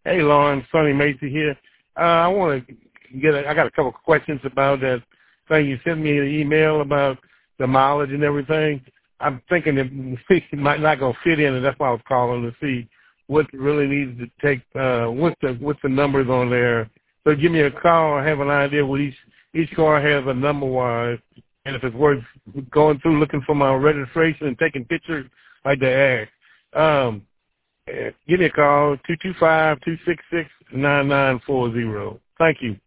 Hey, Lauren, Sonny Macy here. I want to I got a couple of questions about that thing you sent me an email about the mileage and everything. I'm thinking that it might not go fit in, and that's why I was calling to see what really needs to take. What's the numbers on there? So give me a call. I have an idea what each car has a number wise, and if it's worth going through looking for my registration and taking pictures, like they ask. Give me a call, 225-266-9940. Thank you.